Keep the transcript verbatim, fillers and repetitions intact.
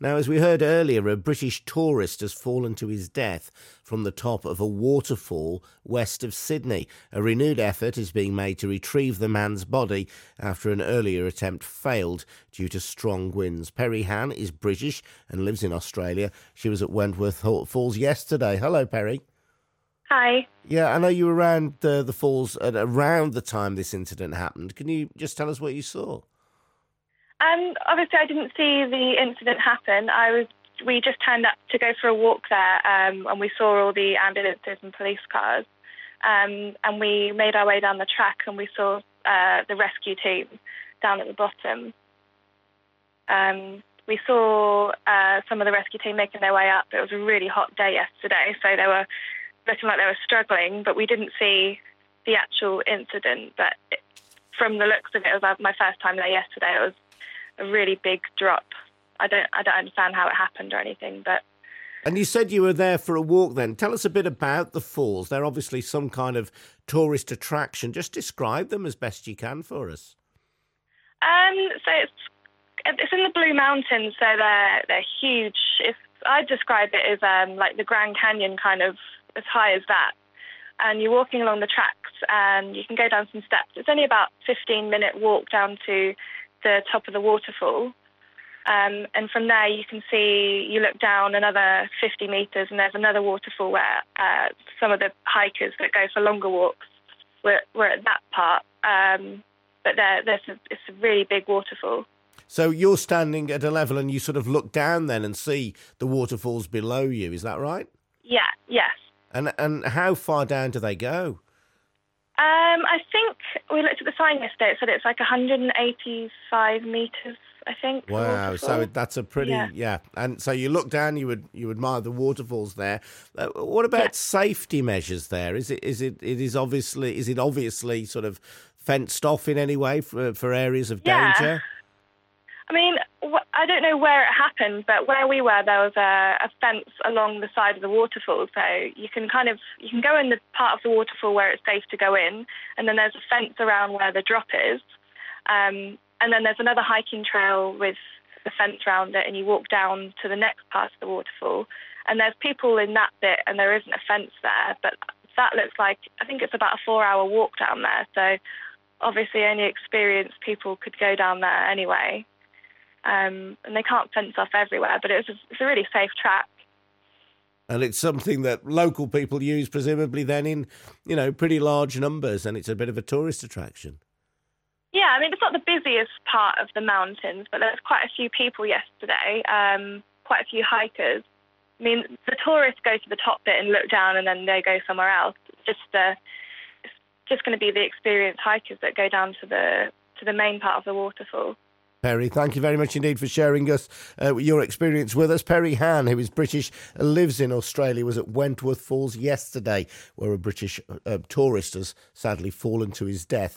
Now, as we heard earlier, a British tourist has fallen to his death from the top of a waterfall west of Sydney. A renewed effort is being made to retrieve the man's body after an earlier attempt failed due to strong winds. Perry Han is British and lives in Australia. She was at Wentworth Falls yesterday. Hello, Perry. Hi. Yeah, I know you were around uh, the falls at around the time this incident happened. Can you just tell us what you saw? Um, obviously, I didn't see the incident happen. I was. We just turned up to go for a walk there, um, and we saw all the ambulances and police cars. Um, and we made our way down the track, and we saw uh, the rescue team down at the bottom. Um, we saw uh, some of the rescue team making their way up. It was a really hot day yesterday, so they were looking like they were struggling, but we didn't see the actual incident. But it, from the looks of it, it was my first time there yesterday. It was a really big drop. I don't I don't understand how it happened or anything, but... And you said you were there for a walk then. Tell us a bit about the falls. They're obviously some kind of tourist attraction. Just describe them as best you can for us. Um, so it's it's in the Blue Mountains, so they're they're huge. If I'd describe it as um, like the Grand Canyon, kind of as high as that. And you're walking along the tracks, and you can go down some steps. It's only about fifteen minute walk down to the top of the waterfall, um, and from there you can see, you look down another fifty metres and there's another waterfall where uh, some of the hikers that go for longer walks were, were at that part, um, but there, there's a, it's a really big waterfall. So you're standing at a level and you sort of look down then and see the waterfalls below you, is that right? Yeah, yes. And and how far down do they go? Um, I think we looked at the sign yesterday. It said it's like one hundred eighty-five metres, I think. Wow! So that's a pretty yeah. yeah. And so you look down, you would you admire the waterfalls there. Uh, what about yeah. safety measures there? Is it is it it is obviously is it obviously sort of fenced off in any way for for areas of yeah. danger? I mean, I don't know where it happened, but where we were, there was a, a fence along the side of the waterfall. So you can kind of, you can go in the part of the waterfall where it's safe to go in, and then there's a fence around where the drop is. Um, and then there's another hiking trail with the fence around it, and you walk down to the next part of the waterfall. And there's people in that bit, and there isn't a fence there, but that looks like, I think it's about a four-hour walk down there. So obviously only experienced people could go down there anyway. Um, and they can't fence off everywhere, but it's a, it's a really safe track. And it's something that local people use, presumably then in, you know, pretty large numbers, and it's a bit of a tourist attraction. Yeah, I mean, it's not the busiest part of the mountains, but there's quite a few people yesterday, um, quite a few hikers. I mean, the tourists go to the top bit and look down, and then they go somewhere else. It's just, uh, it's just going to be the experienced hikers that go down to the to the main part of the waterfall. Perry, thank you very much indeed for sharing us uh, your experience with us. Perry Han, who is British, lives in Australia, was at Wentworth Falls yesterday, where a British uh, tourist has sadly fallen to his death